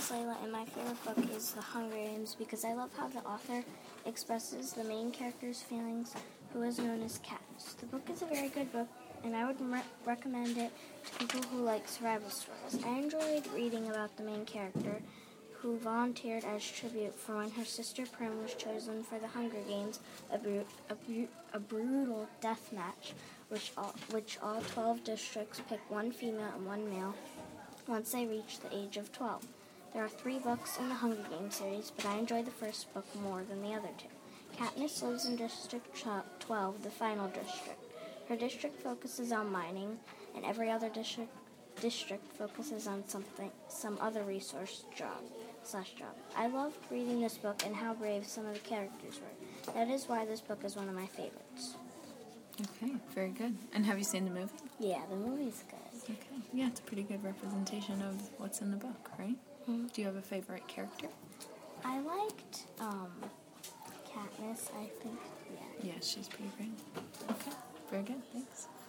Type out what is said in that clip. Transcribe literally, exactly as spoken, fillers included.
is Layla, and my favorite book is The Hunger Games because I love how the author expresses the main character's feelings, who is known as Katniss. The book is a very good book, and I would re- recommend it to people who like survival stories. I enjoyed reading about the main character, who volunteered as tribute for when her sister Prim was chosen for the Hunger Games, a, bru- a, bru- a brutal death match, which all, which all twelve districts pick one female and one male once they reach the age of twelve. There are three books in the Hunger Games series, but I enjoy the first book more than the other two. Katniss lives in District twelve, the final district. Her district focuses on mining, and every other district district focuses on something, some other resource job slash job. I loved reading this book and how brave some of the characters were. That is why this book is one of my favorites. Okay, very good. And have you seen the movie? Yeah, the movie's good. Okay, yeah, it's a pretty good representation of what's in the book, right? Mm-hmm. Do you have a favorite character? I liked um, Katniss, I think. Yeah. Yeah, she's pretty great. Okay, very good. Thanks.